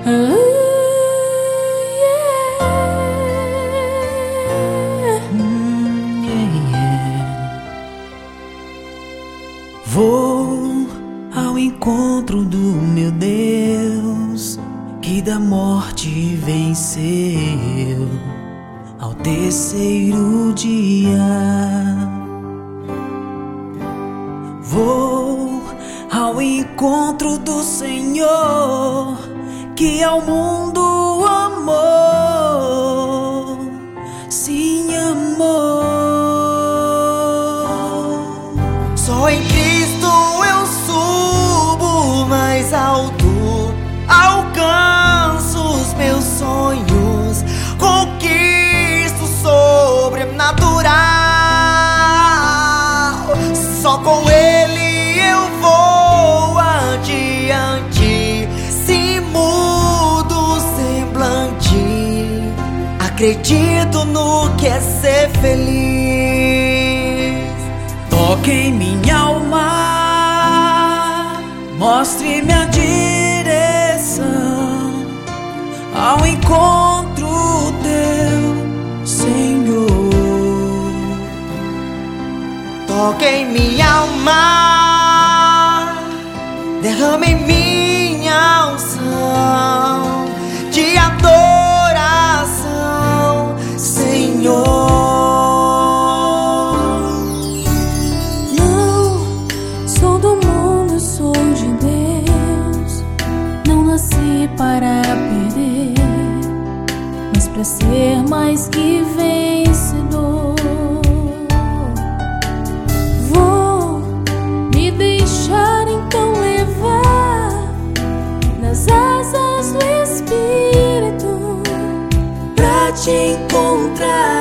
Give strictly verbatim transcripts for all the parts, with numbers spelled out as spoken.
Oh, yeah. Mm, yeah, yeah. Vou ao encontro do meu Deus, que da morte venceu ao terceiro dia. Vou ao encontro do Senhor, que ao mundo amou, sim, amou. Só em Cristo eu subo mais alto, alcanço os meus sonhos, conquisto sobrenatural. Só com Ele eu vou adiante, se mudo o semblante. Acredito no que é ser feliz. Toque em minha alma, mostre-me a direção ao encontro teu, Senhor. Toque em minha alma, derrame em minha unção de adoração, Senhor. Para perder, mas para ser mais que vencedor. Vou me deixar então levar nas asas do Espírito pra te encontrar.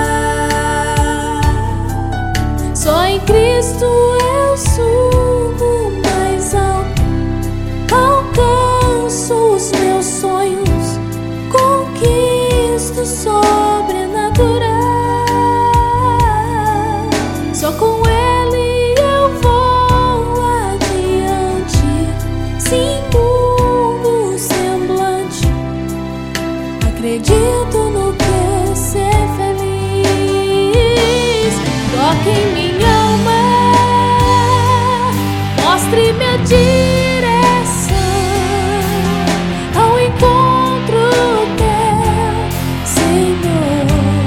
Só em Cristo eu subo mais alto, alcanço os meus sonhos, conquisto sobrenatural. Só com Ele eu vou adiante, sim, mudo o semblante. Acredito no que é ser feliz. Toque em minha alma, mostre-me a direção ao encontro teu, Senhor.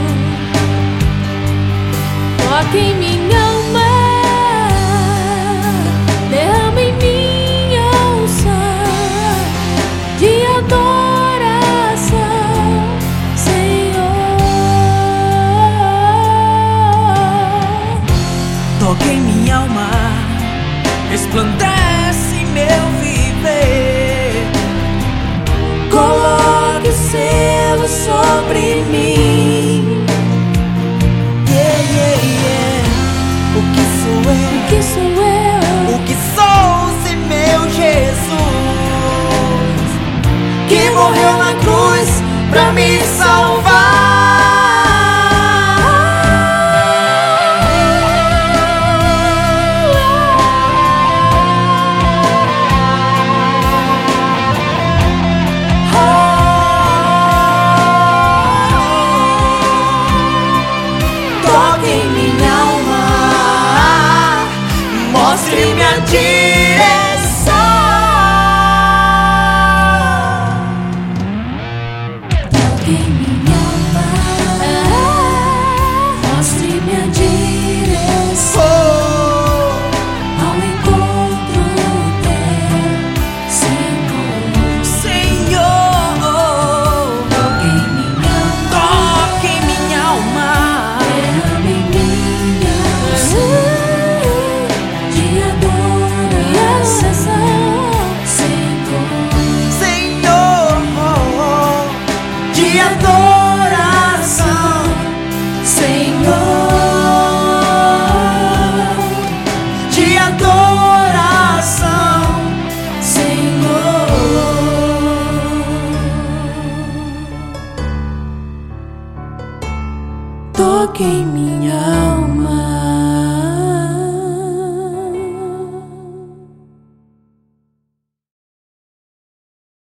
Toque em minha alma, derrama em minha unção de adoração, Senhor. Toque em minha alma, resplandece meu viver. Coloque o selo sobre mim. Yeah, yeah, yeah. O que sou eu? O que sou eu? O que sou se meu Jesus, que morreu na cruz pra me salvar? Toque em minha alma, mostre-me a direção